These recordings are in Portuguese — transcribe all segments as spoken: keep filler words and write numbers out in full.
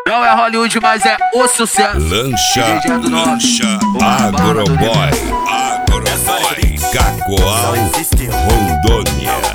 Não é Hollywood, mas é o sucesso. Lancha, lancha, Agroboy, Agroboy, Cacoal, Rondônia.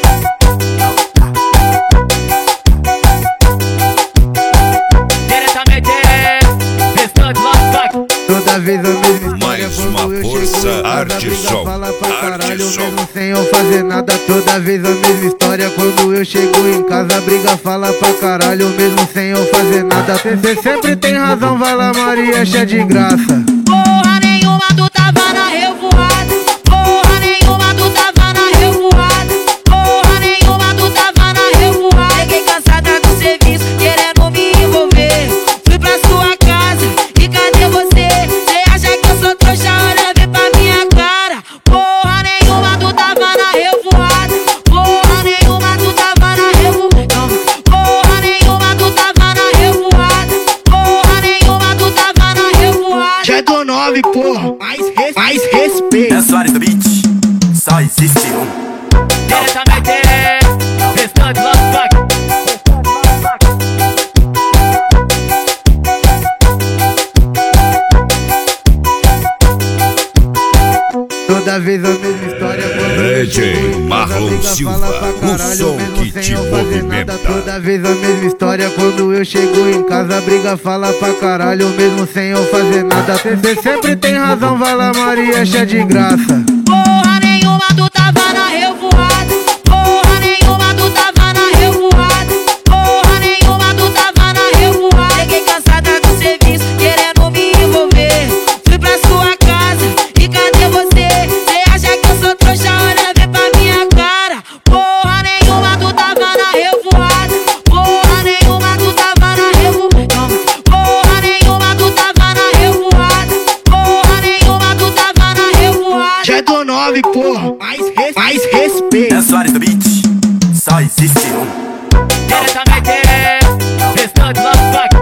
Toda vez a mesma história. Mais uma força, Artisol, Artisol. Mesmo sem eu fazer nada. Toda vez a mesma história. Quando eu chego em casa, a briga fala pra caralho, mesmo sem eu fazer nada. Cê sempre tem razão, vai lá Maria, cheia de graça. Porra nenhuma, tu tava na revoada. Porra nenhuma, tu tava na revoada. Porra nenhuma, tu tava na revoada. Cheguei cansada do serviço, querendo me envolver. Fui pra sua casa, e cadê você? Cê acha que eu sou trouxa? Olha, vem pra minha cara. Porra nenhuma, tu tava na revoada. Porra nenhuma, tu tava na revoada. Porra nenhuma, tu tava na revoada. Porra nenhuma, tu tava na revoada. Já dou nove, porra, mais, res mais respeito. É Soares do beat, só existe um. Diretamente, restante Love Fuck. Toda vez a mesma história. D J Marlon Silva, o som que te movimenta. Toda vez a mesma história. Quando eu chego em casa, a briga fala pra caralho, mesmo sem eu fazer nada. Cê sempre tem razão, vai lá Maria, cheia de graça. Porra nenhuma, tu tava na revoada. Porra nenhuma, tu tava na revoada. Porra nenhuma, tu tava na revoada. Cheguei cansada do serviço, querendo me envolver. Fui pra sua casa, e cadê você? Cê acha que eu sou trouxa? Olha, vem pra minha cara. Porra nenhuma, tu tava na revoada. Porra nenhuma, tu tava na revoada. Porra nenhuma, tu tava na revoada. Porra nenhuma, tu tava na revoada. Já dou nove, porra, mais, res mais respeito. É Soares do beat, só existe um. Diretamente, restante Love Fuck.